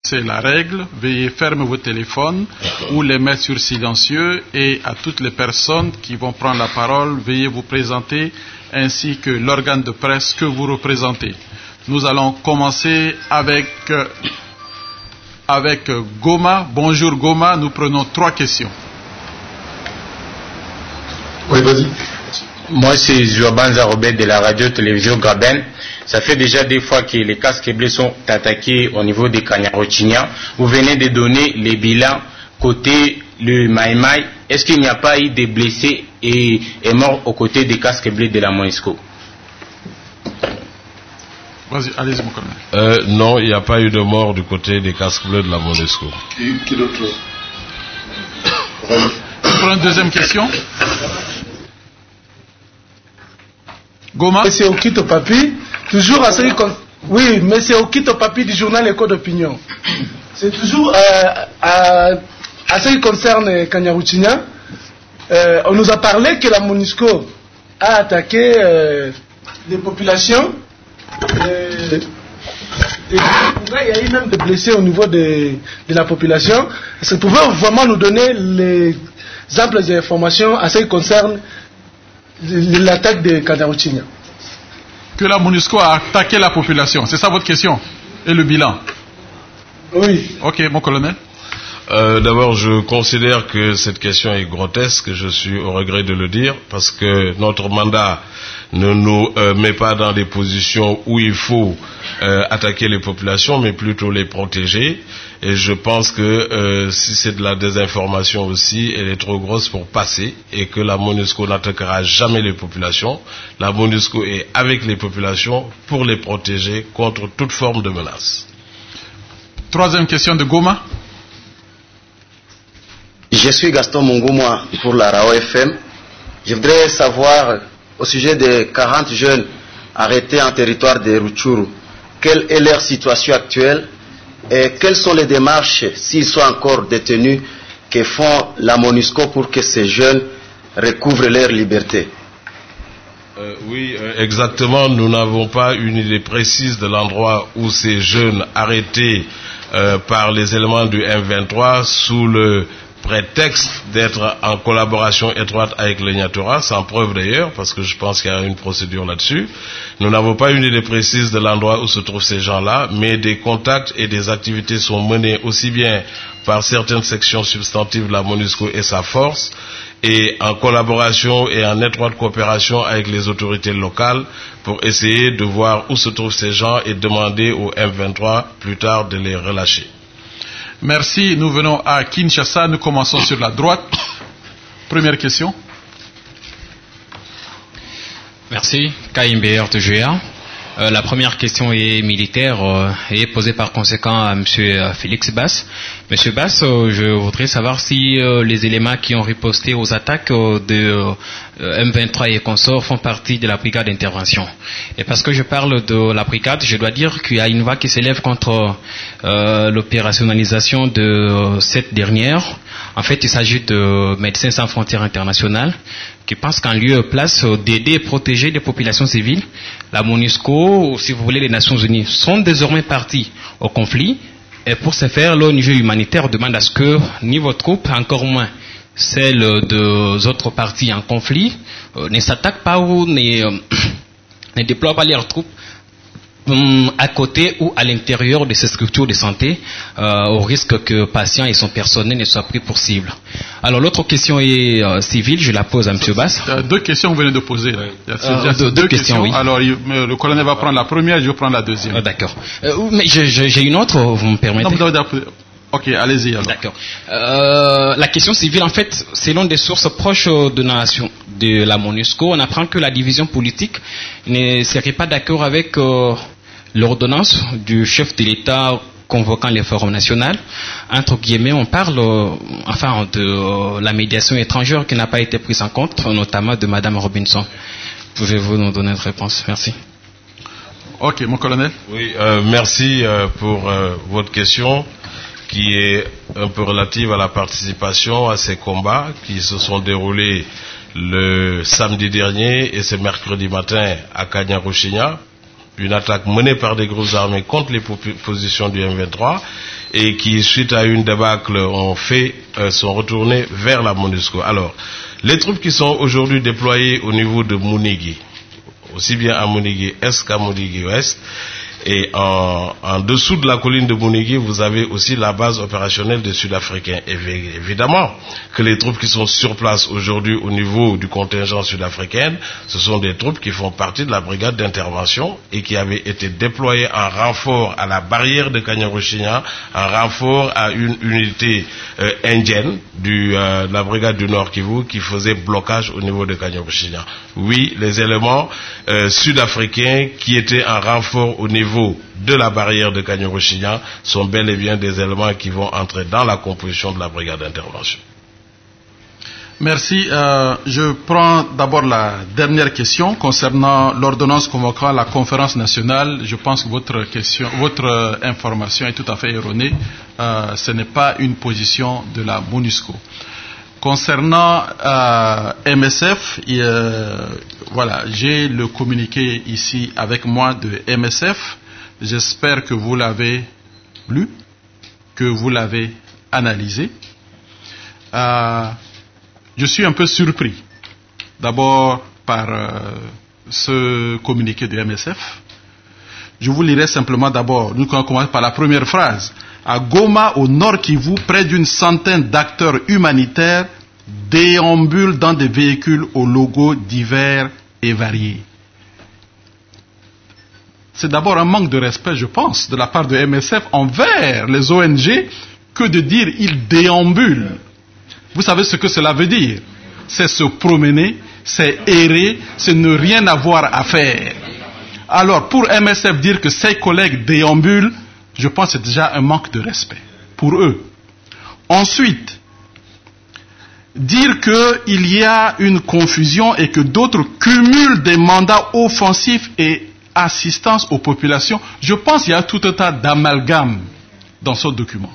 C'est la règle. Veuillez fermer vos téléphones ou les mettre sur silencieux. Et à toutes les personnes qui vont prendre la parole, veuillez vous présenter ainsi que l'organe de presse que vous représentez. Nous allons commencer avec Goma. Bonjour Goma, nous prenons 3 questions. Oui, vas-y. Moi, c'est Joabanza Robert de la radio-télévision Graben. Ça fait déjà 2 fois que les casques bleus sont attaqués au niveau des Kanyaruchinya. Vous venez de donner les bilans côté le Maïmaï. Est-ce qu'il n'y a pas eu de blessés et morts aux côtés des casques bleus de la MONUSCO? Vas-y, allez-y, mon colonel. Non, il n'y a pas eu de mort du côté des casques bleus de la MONUSCO. Qui d'autre? Pour une deuxième question. Goma. C'est Okito Papi, toujours à ce qui oui, mais c'est Okito Papi du journal Écho d'Opinion. C'est toujours à ce qui concerne Kanyaruchinya. On nous a parlé que la MONUSCO a attaqué les populations. Il y a eu même des blessés au niveau de la population. Est-ce que vous pouvez vraiment nous donner les amples informations à ce qui concerne l'attaque de Kanyaruchinya? Que la MONUSCO a attaqué la population, c'est ça votre question? Et le bilan? Oui. Ok, mon colonel. D'abord, je considère que cette question est grotesque, je suis au regret de le dire, parce que notre mandat ne nous met pas dans des positions où il faut attaquer les populations, mais plutôt les protéger. Et je pense que si c'est de la désinformation aussi, elle est trop grosse pour passer, et que la MONUSCO n'attaquera jamais les populations. La MONUSCO est avec les populations pour les protéger contre toute forme de menace. 3e question de Goma. Je suis Gaston Mungumoa pour la RAO FM. Je voudrais savoir au sujet des 40 jeunes arrêtés en territoire de Rutshuru, quelle est leur situation actuelle et quelles sont les démarches, s'ils sont encore détenus, que font la MONUSCO pour que ces jeunes recouvrent leur liberté. Oui, exactement. Nous n'avons pas une idée précise de l'endroit où ces jeunes arrêtés par les éléments du M23 sous le prétexte d'être en collaboration étroite avec le Nyatura, sans preuve d'ailleurs, parce que je pense qu'il y a une procédure là-dessus. Nous n'avons pas une idée précise de l'endroit où se trouvent ces gens-là, mais des contacts et des activités sont menées aussi bien par certaines sections substantives de la MONUSCO et sa force, et en collaboration et en étroite coopération avec les autorités locales pour essayer de voir où se trouvent ces gens et demander au M23 plus tard de les relâcher. Merci. Nous venons à Kinshasa. Nous commençons sur la droite. Première question. Merci. KMBR de GA. La première question est militaire et est posée par conséquent à M. Félix Bass. M. Bass, je voudrais savoir si les éléments qui ont riposté aux attaques de M23 et consorts font partie de la brigade d'intervention. Et parce que je parle de la brigade, je dois dire qu'il y a une voix qui s'élève contre l'opérationnalisation de cette dernière. En fait, il s'agit de Médecins sans frontières internationales qui pensent qu'en lieu et place d'aider et protéger les populations civiles, la MONUSCO, ou si vous voulez les Nations Unies, sont désormais partis au conflit. Et pour ce faire, l'ONG humanitaire demande à ce que ni vos troupes, encore moins celles des autres parties en conflit, ne s'attaquent pas ou ne déploient pas leurs troupes à côté ou à l'intérieur de ces structures de santé, au risque que patients et son personnel ne soient pris pour cible. Alors l'autre question est civile, je la pose à M. Bass. 2 questions que vous venez de poser. Il y a deux questions, oui. Alors le colonel va prendre la première, je vais prendre la deuxième. D'accord. Mais j'ai une autre, vous me permettez? Ok, allez-y alors. D'accord. La question civile, en fait, selon des sources proches de la MONUSCO, on apprend que la division politique ne serait pas d'accord avec l'ordonnance du chef de l'État convoquant les forums nationaux. Entre guillemets, on parle de la médiation étrangère qui n'a pas été prise en compte, notamment de Mme Robinson. Pouvez-vous nous donner une réponse? Merci. Ok, mon colonel. Oui, merci pour votre question, qui est un peu relative à la participation à ces combats qui se sont déroulés le samedi dernier et ce mercredi matin à Kanyaruchinya, une attaque menée par des groupes armés contre les positions du M23 et qui, suite à une débâcle, sont retournés vers la MONUSCO. Alors, les troupes qui sont aujourd'hui déployées au niveau de Mounigui, aussi bien à Mounigui Est qu'à Mounigui Ouest, et en dessous de la colline de Mounigui, vous avez aussi la base opérationnelle des Sud-Africains. Évidemment que les troupes qui sont sur place aujourd'hui au niveau du contingent sud-africain, ce sont des troupes qui font partie de la brigade d'intervention et qui avaient été déployées en renfort à la barrière de Kanyaruchinya, en renfort à une unité indienne de la brigade du Nord Kivu qui faisait blocage au niveau de Kanyaruchinya. Oui, les éléments sud-africains qui étaient en renfort au niveau de la barrière de Kanyaruchinya sont bel et bien des éléments qui vont entrer dans la composition de la brigade d'intervention. Merci. Je prends d'abord la dernière question concernant l'ordonnance convoquant la conférence nationale. Je pense que votre information est tout à fait erronée. Ce n'est pas une position de la MONUSCO. Concernant MSF, voilà, j'ai le communiqué ici avec moi de MSF. J'espère que vous l'avez lu, que vous l'avez analysé. Je suis un peu surpris, d'abord par ce communiqué de MSF. Je vous lirai simplement d'abord, nous commençons par la première phrase. À Goma, au nord Kivu, près d'une centaine d'acteurs humanitaires déambulent dans des véhicules aux logos divers et variés. C'est d'abord un manque de respect, je pense, de la part de MSF envers les ONG que de dire ils déambulent. Vous savez ce que cela veut dire? C'est se promener, c'est errer, c'est ne rien avoir à faire. Alors, pour MSF dire que ses collègues déambulent, je pense que c'est déjà un manque de respect pour eux. Ensuite, dire qu'il y a une confusion et que d'autres cumulent des mandats offensifs et assistance aux populations, je pense qu'il y a tout un tas d'amalgames dans ce document.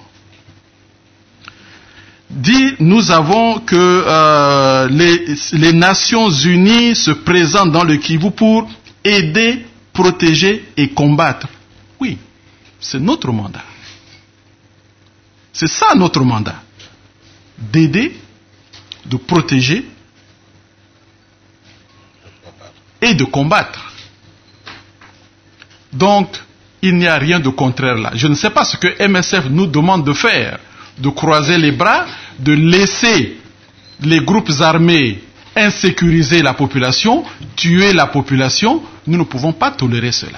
Dit, nous avons que les Nations Unies se présentent dans le Kivu pour aider, protéger et combattre. Oui, c'est notre mandat. C'est ça notre mandat. D'aider, de protéger et de combattre. Donc, il n'y a rien de contraire là. Je ne sais pas ce que MSF nous demande de faire, de croiser les bras, de laisser les groupes armés insécuriser la population, tuer la population. Nous ne pouvons pas tolérer cela.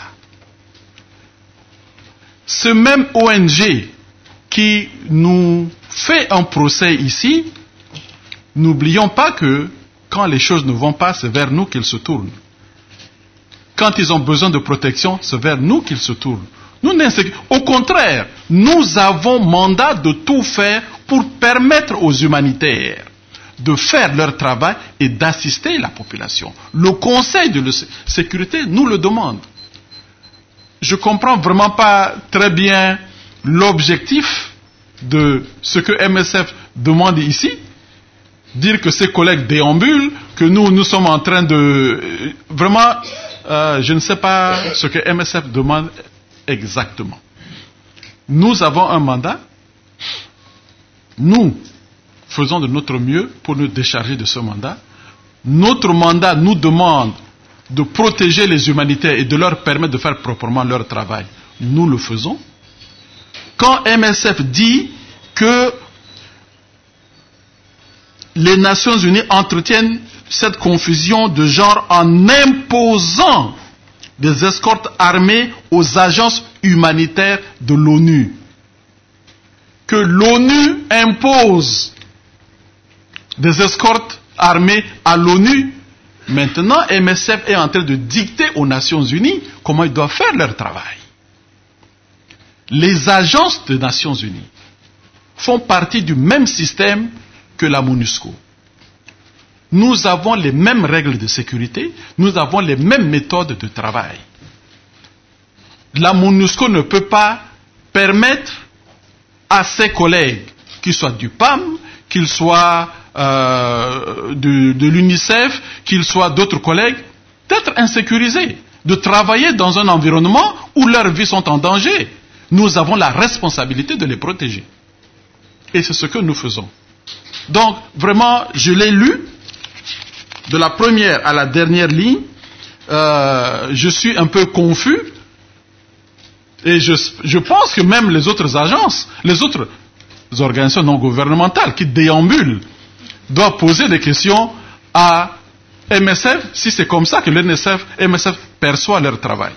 Ce même ONG qui nous fait un procès ici, n'oublions pas que quand les choses ne vont pas, c'est vers nous qu'ils se tournent. Quand ils ont besoin de protection, c'est vers nous qu'ils se tournent. Au contraire, nous avons mandat de tout faire pour permettre aux humanitaires de faire leur travail et d'assister la population. Le Conseil de sécurité nous le demande. Je ne comprends vraiment pas très bien l'objectif de ce que MSF demande ici. Dire que ses collègues déambulent, que nous sommes en train de... Vraiment, je ne sais pas ce que MSF demande exactement. Nous avons un mandat. Nous faisons de notre mieux pour nous décharger de ce mandat. Notre mandat nous demande de protéger les humanitaires et de leur permettre de faire proprement leur travail. Nous le faisons. Quand MSF dit que les Nations Unies entretiennent cette confusion de genre en imposant des escortes armées aux agences humanitaires de l'ONU. Que l'ONU impose des escortes armées à l'ONU. Maintenant, MSF est en train de dicter aux Nations Unies comment ils doivent faire leur travail. Les agences des Nations Unies font partie du même système que la MONUSCO. Nous avons les mêmes règles de sécurité, nous avons les mêmes méthodes de travail. La MONUSCO ne peut pas permettre à ses collègues, qu'ils soient du PAM, qu'ils soient de l'UNICEF, qu'ils soient d'autres collègues, d'être insécurisés, de travailler dans un environnement où leurs vies sont en danger. nous avons la responsabilité de les protéger. Et c'est ce que nous faisons. Donc, vraiment, je l'ai lu, de la première à la dernière ligne, je suis un peu confus, et je pense que même les autres agences, les autres organisations non gouvernementales qui déambulent, doivent poser des questions à MSF, si c'est comme ça que MSF perçoit leur travail.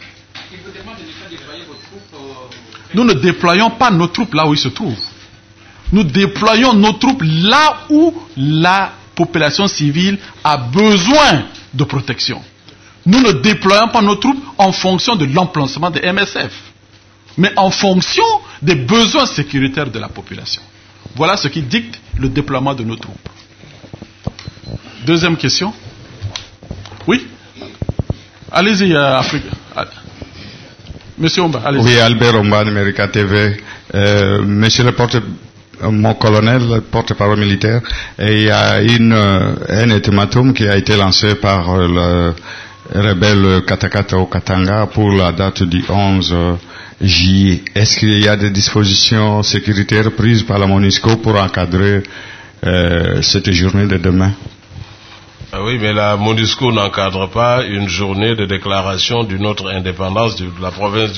Nous ne déployons pas nos troupes là où ils se trouvent. Nous déployons nos troupes là où la population civile a besoin de protection. Nous ne déployons pas nos troupes en fonction de l'emplacement des MSF, mais en fonction des besoins sécuritaires de la population. Voilà ce qui dicte le déploiement de nos troupes. Deuxième question. Oui? Allez-y, Afrique. Monsieur Omba, allez-y. Oui, Albert Omba, America TV. Monsieur mon colonel, le porte-parole militaire, et il y a un ultimatum qui a été lancé par le rebelle Katakata au Katanga pour la date du 11 juillet. Est-ce qu'il y a des dispositions sécuritaires prises par la MONUSCO pour encadrer cette journée de demain? Ah oui, mais la MONUSCO n'encadre pas une journée de déclaration d'une autre indépendance de la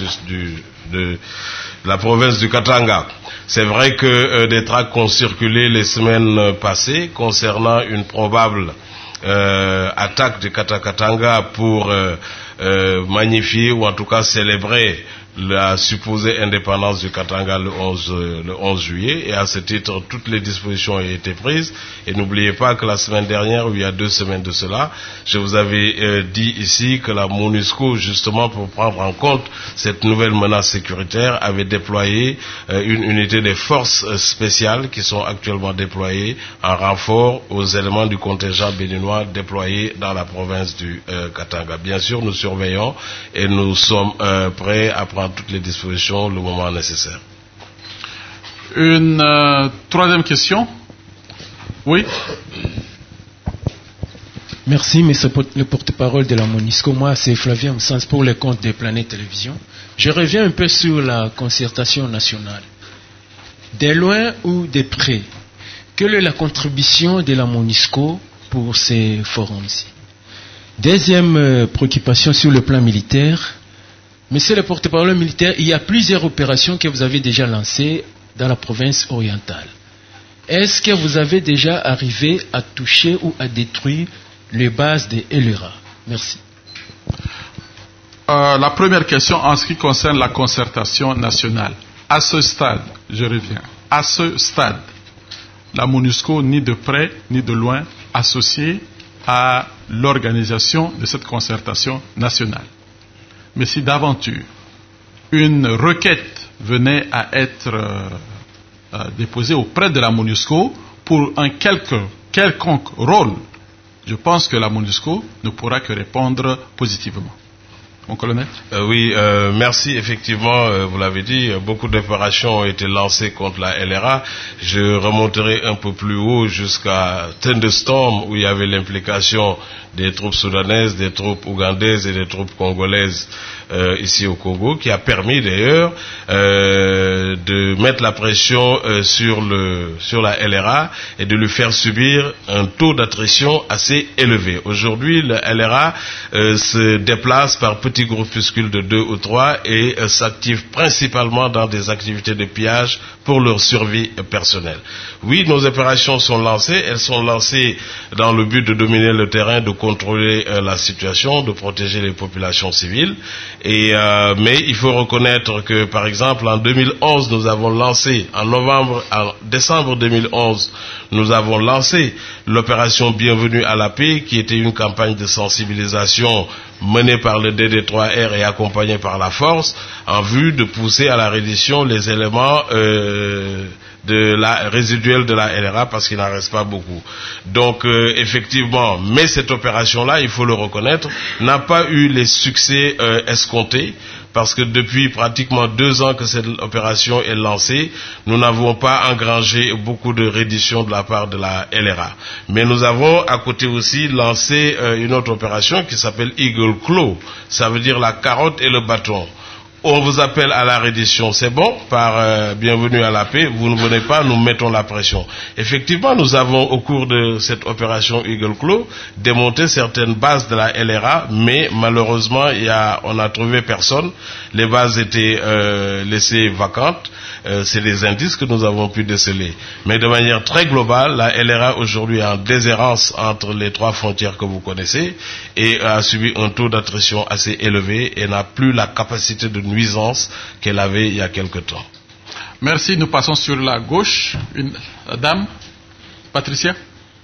province du Katanga. C'est vrai que des tracts ont circulé les semaines passées concernant une probable attaque de Katakatanga pour magnifier ou en tout cas célébrer la supposée indépendance du Katanga le 11 juillet, et à ce titre toutes les dispositions ont été prises. Et n'oubliez pas que la semaine dernière, ou il y a 2 semaines de cela, je vous avais dit ici que la MONUSCO, justement pour prendre en compte cette nouvelle menace sécuritaire, avait déployé une unité des forces spéciales qui sont actuellement déployées en renfort aux éléments du contingent béninois déployés dans la province du Katanga. Bien sûr, nous surveillons et nous sommes prêts à prendre toutes les dispositions le moment nécessaire. Une troisième question. Oui. Merci, monsieur le porte-parole de la MONUSCO. Moi, c'est Flavien Msans pour le compte de Planète Télévision. Je reviens un peu sur la concertation nationale. De loin ou de près, quelle est la contribution de la MONUSCO pour ces forums-ci? Deuxième préoccupation sur le plan militaire. Monsieur le porte-parole militaire, il y a plusieurs opérations que vous avez déjà lancées dans la province orientale. Est-ce que vous avez déjà arrivé à toucher ou à détruire les bases des LRA? Merci. La première question en ce qui concerne la concertation nationale. À ce stade, je reviens, à ce stade, la MONUSCO, ni de près ni de loin, associée à l'organisation de cette concertation nationale. Mais si d'aventure une requête venait à être déposée auprès de la MONUSCO pour un quelconque rôle, je pense que la MONUSCO ne pourra que répondre positivement. Mon colonel? Oui, merci. Effectivement, vous l'avez dit, beaucoup d'opérations ont été lancées contre la LRA. Je remonterai un peu plus haut jusqu'à Thunderstorm, où il y avait l'implication des troupes soudanaises, des troupes ougandaises et des troupes congolaises ici au Congo, qui a permis d'ailleurs de mettre la pression sur la LRA et de lui faire subir un taux d'attrition assez élevé. Aujourd'hui, la LRA se déplace par petits groupuscules de 2 ou 3 et s'active principalement dans des activités de pillage pour leur survie personnelle. Oui, nos opérations sont lancées. Elles sont lancées dans le but de dominer le terrain, de contrôler la situation, de protéger les populations civiles. Mais il faut reconnaître que, par exemple, en 2011, nous avons lancé, en décembre 2011, nous avons lancé l'opération Bienvenue à la paix, qui était une campagne de sensibilisation menée par le DD3R et accompagnée par la force, en vue de pousser à la reddition les éléments résiduels de la LRA, parce qu'il n'en reste pas beaucoup. Donc effectivement, mais cette opération-là, il faut le reconnaître, n'a pas eu les succès escomptés, parce que depuis pratiquement 2 ans que cette opération est lancée, nous n'avons pas engrangé beaucoup de reddition de la part de la LRA. Mais nous avons à côté aussi lancé une autre opération qui s'appelle Eagle Claw, ça veut dire la carotte et le bâton. on vous appelle à la reddition, c'est bon, par bienvenue à la paix, vous ne venez pas, nous mettons la pression. Effectivement, nous avons au cours de cette opération Eagle Claw démonté certaines bases de la LRA, mais malheureusement, on a trouvé personne. Les bases étaient laissées vacantes. C'est des indices que nous avons pu déceler. Mais de manière très globale, la LRA aujourd'hui est en déshérence entre les 3 frontières que vous connaissez et a subi un taux d'attrition assez élevé et n'a plus la capacité de nuisance qu'elle avait il y a quelque temps. Merci. Nous passons sur la gauche. Une dame, Patricia.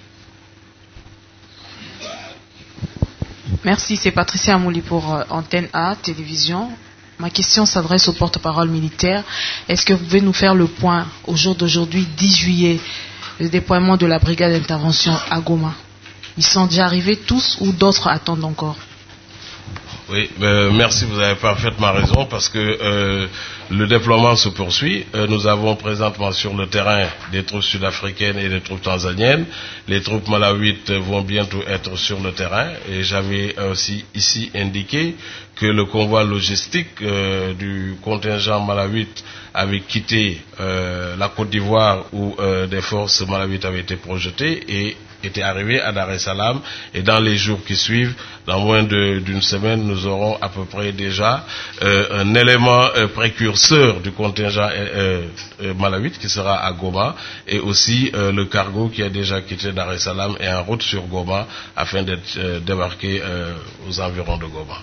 Merci, c'est Patricia Amouli pour Antenne A, télévision. Ma question s'adresse au porte-parole militaire. Est-ce que vous pouvez nous faire le point au jour d'aujourd'hui, 10 juillet, le déploiement de la brigade d'intervention à Goma? Ils sont déjà arrivés tous ou d'autres attendent encore? Oui, merci, vous avez parfaitement raison parce que le déploiement se poursuit. Nous avons présentement sur le terrain des troupes sud-africaines et des troupes tanzaniennes. Les troupes malawites vont bientôt être sur le terrain et j'avais aussi ici indiqué que le convoi logistique du contingent malawite avait quitté la Côte d'Ivoire où des forces malawites avaient été projetées et était arrivé à Dar es Salaam, et dans les jours qui suivent, dans moins d'une semaine, nous aurons à peu près déjà un élément précurseur du contingent malawite qui sera à Goma, et aussi le cargo qui a déjà quitté Dar es Salaam et en route sur Goma afin d'être débarqué aux environs de Goma.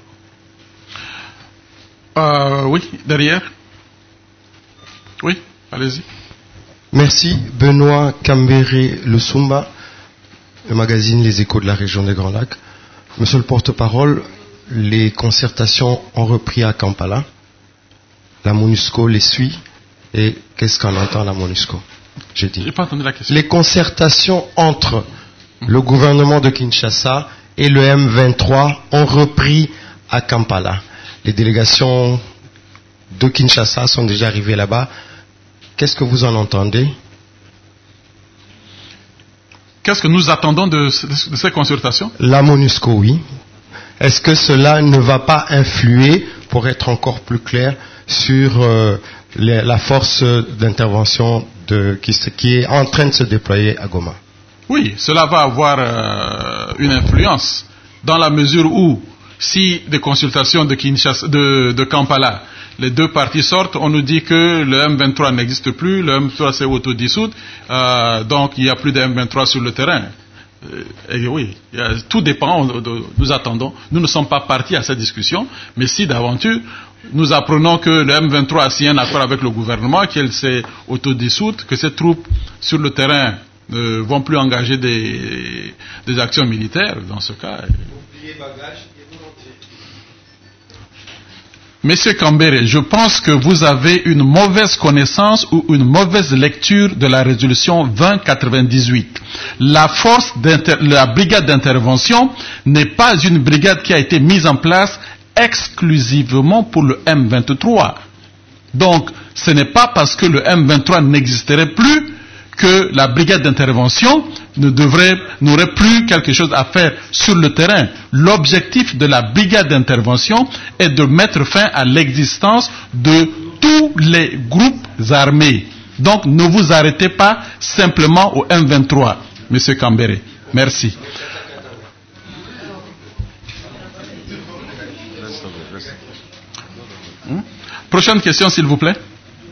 Oui, derrière. Oui, allez-y. Merci. Benoît Kambere Lusumba, le magazine Les Échos de la région des Grands Lacs. Monsieur le porte-parole, les concertations ont repris à Kampala. La MONUSCO les suit. Et qu'est-ce qu'en entend la MONUSCO? J'ai dit. J'ai pas entendu la question. Les concertations entre le gouvernement de Kinshasa et le M23 ont repris à Kampala. Les délégations de Kinshasa sont déjà arrivées là-bas. Qu'est-ce que vous en entendez? Qu'est-ce que nous attendons de ces consultations? La MONUSCO, oui. Est-ce que cela ne va pas influer, pour être encore plus clair, sur la force d'intervention qui est en train de se déployer à Goma? Oui, cela va avoir une influence, dans la mesure où, si des consultations de Kampala, les deux parties sortent, on nous dit que le M23 n'existe plus, le M23 s'est autodissout, donc il n'y a plus de M23 sur le terrain. Et oui, tout dépend, nous attendons. Nous ne sommes pas partis à cette discussion, mais si d'aventure, nous apprenons que le M23 a signé un accord avec le gouvernement, qu'elle s'est autodissoute, que ces troupes sur le terrain ne vont plus engager des actions militaires, dans ce cas. Monsieur Kambere, je pense que vous avez une mauvaise connaissance ou une mauvaise lecture de la résolution 2098. La brigade d'intervention n'est pas une brigade qui a été mise en place exclusivement pour le M23. Donc, ce n'est pas parce que le M23 n'existerait plus que la brigade d'intervention n'aurait plus quelque chose à faire sur le terrain. L'objectif de la brigade d'intervention est de mettre fin à l'existence de tous les groupes armés. Donc ne vous arrêtez pas simplement au M23, Monsieur Kambere. Merci. Prochaine question, s'il vous plaît.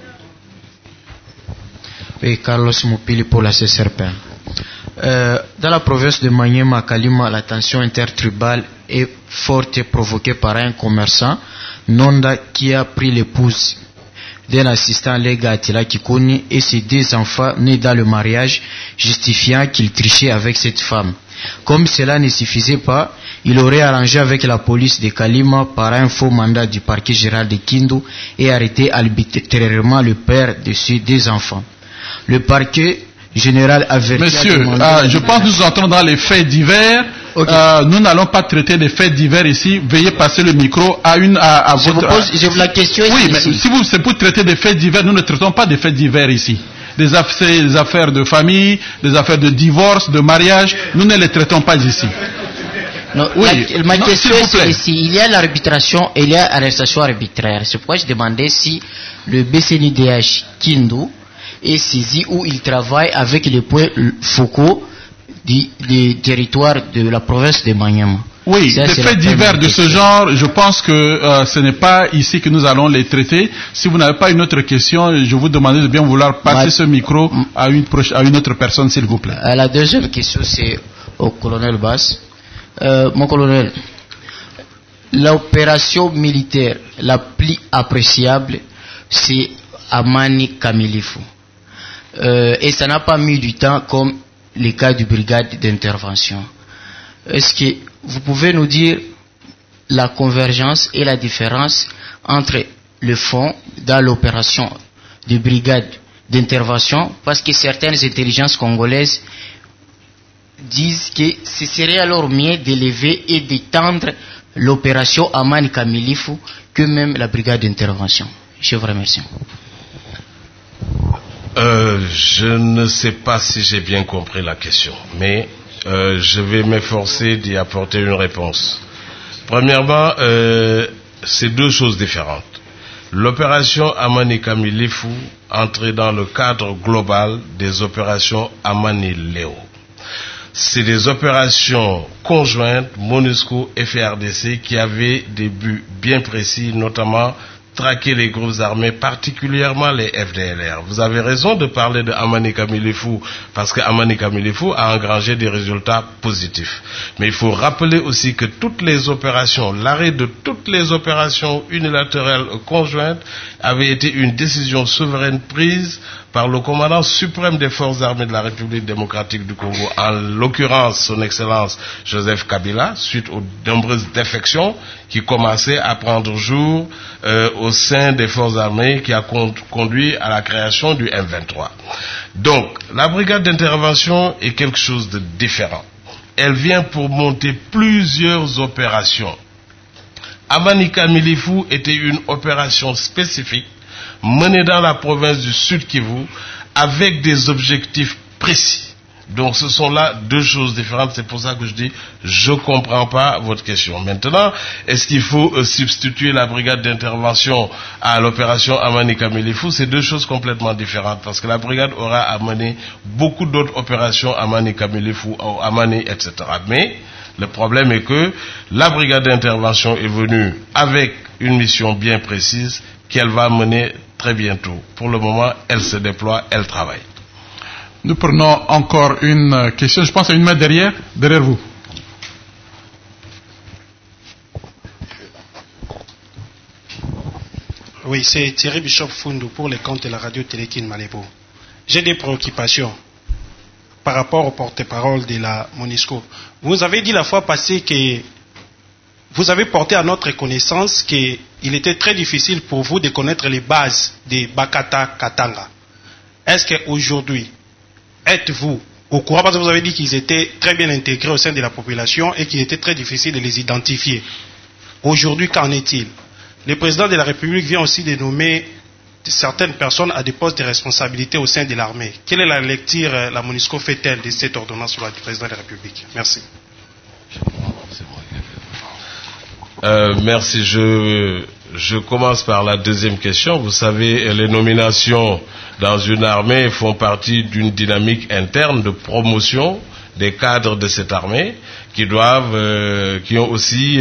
Oui, Carlos Mupili pour la CSRP. Dans la province de Maniema, Kalima, la tension intertribale est forte et provoquée par un commerçant, Nonda, qui a pris l'épouse d'un assistant Lega Attila Kikoni et ses 2 enfants nés dans le mariage, justifiant qu'il trichait avec cette femme. Comme cela ne suffisait pas, il aurait arrangé avec la police de Kalima par un faux mandat du parquet général de Kindu et arrêté arbitrairement le père de ses 2 enfants. Le parquet général avertit... Monsieur, je pense que nous entrons dans les faits divers. Okay. Nous n'allons pas traiter des faits divers ici. Veuillez passer le micro à votre... Je vous la question oui, ici. Mais si c'est pour traiter des faits divers, nous ne traitons pas des faits divers ici. Des affaires de famille, des affaires de divorce, de mariage, nous ne les traitons pas ici. Non, ma question c'est ici, il y a l'arbitration et il y a l'arrestation arbitraire. C'est pourquoi je demandais si le BCNUDH Kindu est saisi ou il travaille avec les points focaux du territoire de la province de Maniema. Oui, des faits divers de ce genre, je pense que ce n'est pas ici que nous allons les traiter. Si vous n'avez pas une autre question, je vous demande de bien vouloir passer ce micro à une autre personne, s'il vous plaît. La deuxième question, c'est au colonel Bass. Mon colonel, l'opération militaire la plus appréciable, c'est Amani Kamilifu. Et ça n'a pas mis du temps comme les cas du brigade d'intervention. Est-ce que vous pouvez nous dire la convergence et la différence entre le fond dans l'opération de brigade d'intervention, parce que certaines intelligences congolaises disent que ce serait alors mieux d'élever et d'étendre l'opération Amani Kamilifu que même la brigade d'intervention. Je vous remercie. Je ne sais pas si j'ai bien compris la question, mais je vais m'efforcer d'y apporter une réponse. Premièrement, c'est deux choses différentes. L'opération Amani Kamilifu entrait dans le cadre global des opérations Amani Léo. C'est des opérations conjointes MONUSCO et FARDC qui avaient des buts bien précis, notamment traquer les groupes armés, particulièrement les FDLR. Vous avez raison de parler de Amani Kamilifu, parce que Amani Kamilifu a engrangé des résultats positifs. Mais il faut rappeler aussi que toutes les opérations, l'arrêt de toutes les opérations unilatérales conjointes avait été une décision souveraine prise par le commandant suprême des forces armées de la République démocratique du Congo, en l'occurrence son excellence Joseph Kabila, suite aux nombreuses défections qui commençaient à prendre jour au sein des forces armées, qui a conduit à la création du M23. Donc, la brigade d'intervention est quelque chose de différent. Elle vient pour monter plusieurs opérations. Amani Kamilifu était une opération spécifique menée dans la province du Sud Kivu avec des objectifs précis. Donc ce sont là deux choses différentes, c'est pour ça que je dis je ne comprends pas votre question. Maintenant, est-ce qu'il faut substituer la brigade d'intervention à l'opération Amani Kamilifu? C'est deux choses complètement différentes, parce que la brigade aura à mener beaucoup d'autres opérations Amani Kamilifu, Amani, etc. Mais le problème est que la brigade d'intervention est venue avec une mission bien précise qu'elle va mener très bientôt. Pour le moment, elle se déploie, elle travaille. Nous prenons encore une question. Je pense à une main derrière vous. Oui, c'est Thierry Bishop Fundu pour les comptes de la radio-télé Kin Malébo. J'ai des préoccupations par rapport au porte-parole de la MONUSCO. Vous avez dit la fois passée que vous avez porté à notre connaissance qu'il était très difficile pour vous de connaître les bases de Bakata Katanga. Est-ce qu'aujourd'hui, êtes-vous au courant, parce que vous avez dit qu'ils étaient très bien intégrés au sein de la population et qu'il était très difficile de les identifier. Aujourd'hui, qu'en est-il? Le président de la République vient aussi de nommer certaines personnes à des postes de responsabilité au sein de l'armée. Quelle est la lecture, la MONUSCO fait-elle de cette ordonnance sur le président de la République? Merci. Merci. Je commence par la deuxième question. Vous savez, les nominations dans une armée font partie d'une dynamique interne de promotion des cadres de cette armée qui ont aussi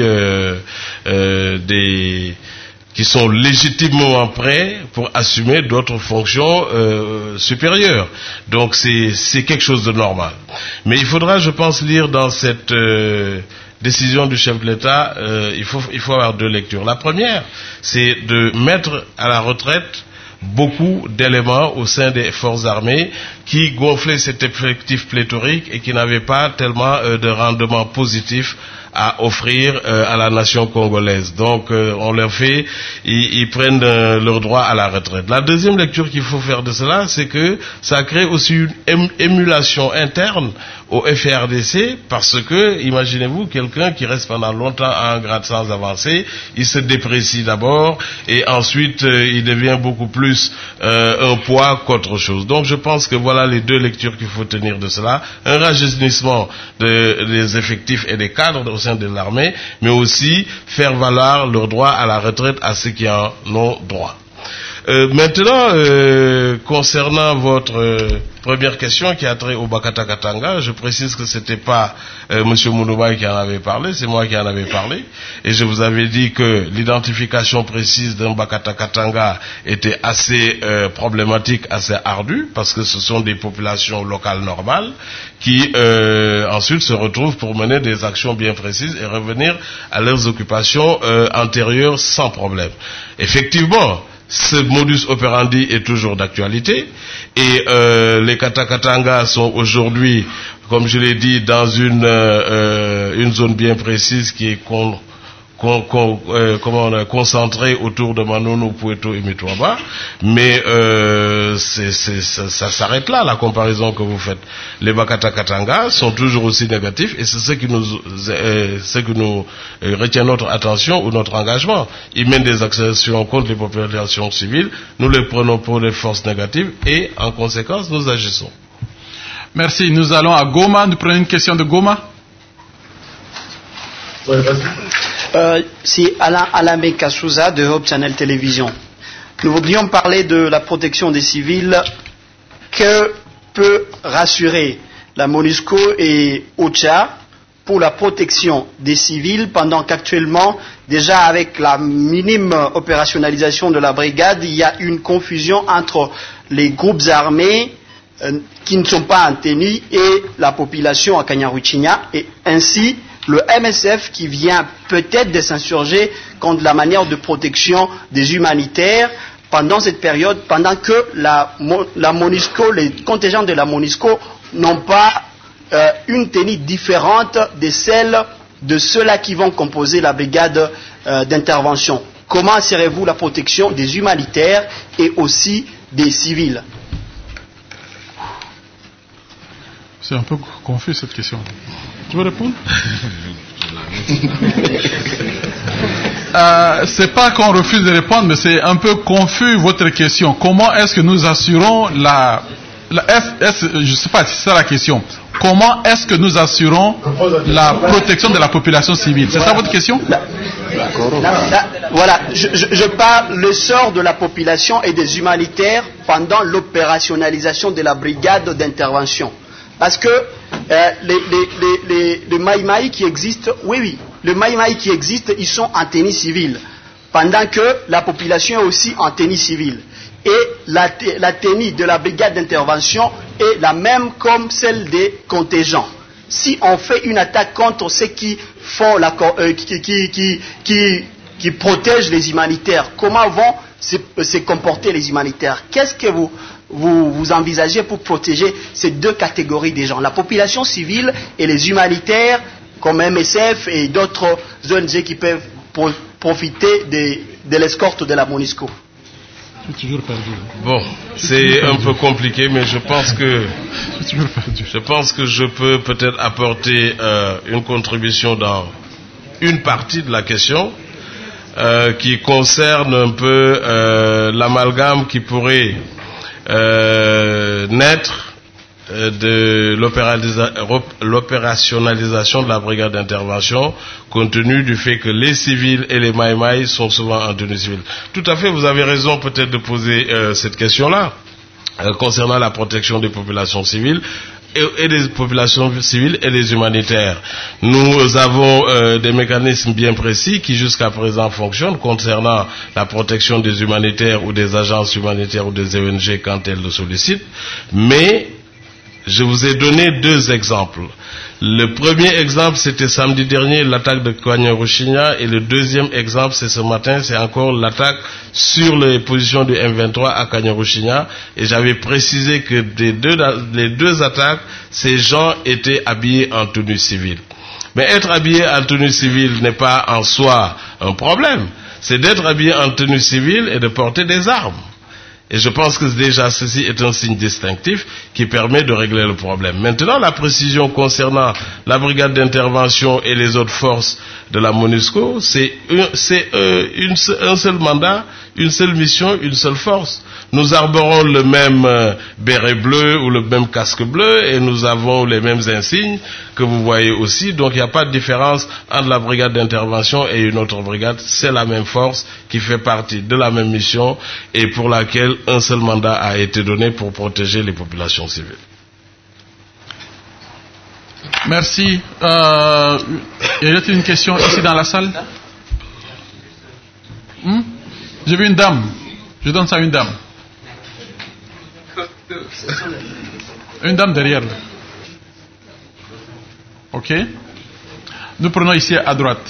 qui sont légitimement prêts pour assumer d'autres fonctions supérieures. Donc c'est quelque chose de normal. Mais il faudra, je pense, lire dans cette décision du chef de l'État, il faut avoir deux lectures. La première, c'est de mettre à la retraite beaucoup d'éléments au sein des forces armées qui gonflaient cet effectif pléthorique et qui n'avaient pas tellement de rendement positif à offrir à la nation congolaise. Donc on leur fait, ils prennent leur droit à la retraite. La deuxième lecture qu'il faut faire de cela, c'est que ça crée aussi une émulation interne au FARDC, parce que, imaginez-vous, quelqu'un qui reste pendant longtemps à un grade sans avancer, il se déprécie d'abord, et ensuite il devient beaucoup plus un poids qu'autre chose. Donc je pense que voilà les deux lectures qu'il faut tenir de cela. Un rajeunissement des effectifs et des cadres au sein de l'armée, mais aussi faire valoir leur droit à la retraite à ceux qui en ont droit. Maintenant, concernant votre première question qui a trait au Bakata Katanga, je précise que c'était pas Monsieur Mounouba qui en avait parlé, c'est moi qui en avais parlé, et je vous avais dit que l'identification précise d'un Bakata Katanga était assez problématique, assez ardue, parce que ce sont des populations locales normales qui ensuite se retrouvent pour mener des actions bien précises et revenir à leurs occupations antérieures sans problème. Effectivement, ce modus operandi est toujours d'actualité et les Katakatanga sont aujourd'hui, comme je l'ai dit, dans une zone bien précise qui est concentrée autour de Manono, Poueto et Metouaba, mais ça s'arrête là, la comparaison que vous faites. Les Bakatakatanga sont toujours aussi négatifs et c'est ce qui nous retient notre attention ou notre engagement. Ils mènent des actions contre les populations civiles, nous les prenons pour des forces négatives et en conséquence nous agissons. Merci. Nous allons à Goma. Nous prenons une question de Goma. Oui, vas-y. C'est Alain Bekasouza de Hope Channel Télévision. Nous voudrions parler de la protection des civils. Que peut rassurer la MONUSCO et OCHA pour la protection des civils pendant qu'actuellement, déjà avec la minime opérationnalisation de la brigade, il y a une confusion entre les groupes armés qui ne sont pas en tenue et la population à Kanyaruchinya, et ainsi le MSF qui vient peut-être de s'insurger contre la manière de protection des humanitaires pendant cette période, pendant que la MONUSCO, les contingents de la MONUSCO n'ont pas une tenue différente de celle de ceux-là qui vont composer la brigade d'intervention. Comment assurez-vous la protection des humanitaires et aussi des civils? C'est un peu confus cette question. Tu veux répondre? C'est pas qu'on refuse de répondre, mais c'est un peu confus votre question. Comment est-ce que nous assurons je sais pas si c'est ça la question. Comment est-ce que nous assurons la protection de la population civile? C'est ça votre question? Voilà, je parle le sort de la population et des humanitaires pendant l'opérationnalisation de la brigade d'intervention. Parce que les Maïmaï qui existent, oui, les Maïmaï qui existent, ils sont en tenue civile, pendant que la population est aussi en tenue civile. Et la tenue de la brigade d'intervention est la même comme celle des contingents. Si on fait une attaque contre ceux qui font qui protègent les humanitaires, comment vont se comporter les humanitaires? Qu'est-ce que vous envisagez pour protéger ces deux catégories de gens, la population civile et les humanitaires comme MSF et d'autres ONG qui peuvent profiter de l'escorte de la MONUSCO? Bon, c'est un peu compliqué, mais je pense que je peux peut-être apporter une contribution dans une partie de la question qui concerne un peu l'amalgame qui pourrait naître de l'opérationnalisation de la brigade d'intervention, compte tenu du fait que les civils et les maïmaïs sont souvent en tenue civile. Tout à fait, vous avez raison peut-être de poser cette question-là concernant la protection des populations civiles et des populations civiles et des humanitaires. Nous avons des mécanismes bien précis qui jusqu'à présent fonctionnent concernant la protection des humanitaires ou des agences humanitaires ou des ONG quand elles le sollicitent, mais je vous ai donné deux exemples. Le premier exemple, c'était samedi dernier, l'attaque de Kanyaruchinya, et le deuxième exemple, c'est ce matin, c'est encore l'attaque sur les positions du M23 à Kanyaruchinya, et j'avais précisé que les deux attaques, ces gens étaient habillés en tenue civile. Mais être habillé en tenue civile n'est pas en soi un problème, c'est d'être habillé en tenue civile et de porter des armes. Et je pense que déjà ceci est un signe distinctif qui permet de régler le problème. Maintenant, la précision concernant la brigade d'intervention et les autres forces de la MONUSCO, c'est un seul mandat, une seule mission, une seule force. Nous arborons le même béret bleu ou le même casque bleu et nous avons les mêmes insignes que vous voyez aussi. Donc il n'y a pas de différence entre la brigade d'intervention et une autre brigade. C'est la même force qui fait partie de la même mission et pour laquelle un seul mandat a été donné pour protéger les populations civiles. Merci. Y a-t-il une question ici dans la salle? J'ai vu une dame. Je donne ça à une dame. Une dame derrière. Ok. Nous prenons ici à droite.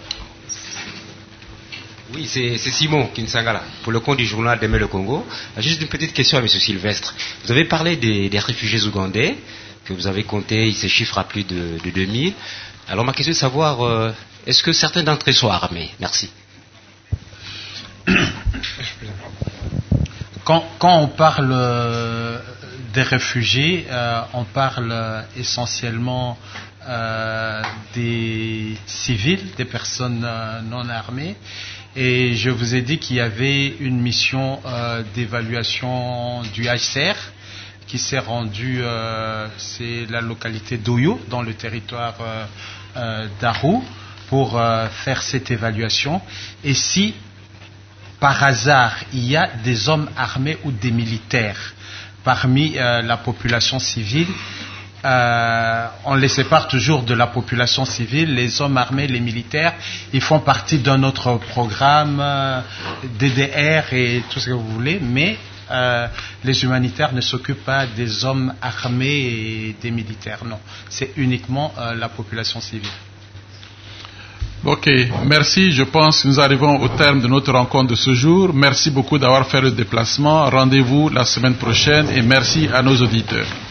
Oui, c'est Simon Kinsangala, pour le compte du journal Demain le Congo. Juste une petite question à M. Sylvestre. Vous avez parlé des réfugiés ougandais, que vous avez compté, ils se chiffrent à plus de 2000. Alors ma question est de savoir, est-ce que certains d'entre eux sont armés? Merci. Quand on parle des réfugiés, on parle essentiellement des civils, des personnes non armées. Et je vous ai dit qu'il y avait une mission d'évaluation du HCR qui s'est rendue, c'est la localité d'Oyo, dans le territoire d'Arou, pour faire cette évaluation. Et si par hasard, il y a des hommes armés ou des militaires parmi la population civile, on les sépare toujours de la population civile. Les hommes armés, les militaires, ils font partie d'un autre programme, DDR et tout ce que vous voulez, mais les humanitaires ne s'occupent pas des hommes armés et des militaires, non. C'est uniquement la population civile. Ok, merci. Je pense que nous arrivons au terme de notre rencontre de ce jour. Merci beaucoup d'avoir fait le déplacement. Rendez-vous la semaine prochaine et merci à nos auditeurs.